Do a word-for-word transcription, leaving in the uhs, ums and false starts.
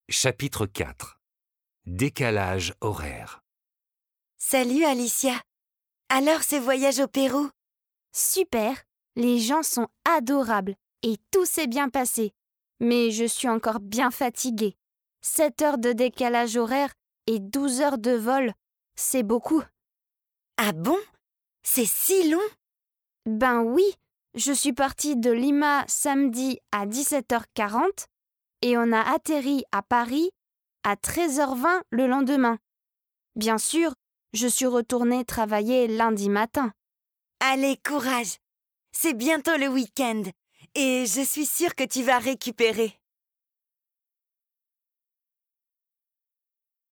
Chapitre quatre. Décalage horaire. Salut Alicia. Alors ce voyage au Pérou? Super, les gens sont adorables et tout s'est bien passé. Mais je suis encore bien fatiguée. sept heures de décalage horaire et douze heures de vol, c'est beaucoup. Ah bon? C'est si long? Ben oui, je suis partie de Lima samedi à dix-sept heures quarante et on a atterri à Paris à treize heures vingt le lendemain. Bien sûr, je suis retournée travailler lundi matin. Allez, courage! C'est bientôt le week-end et je suis sûre que tu vas récupérer.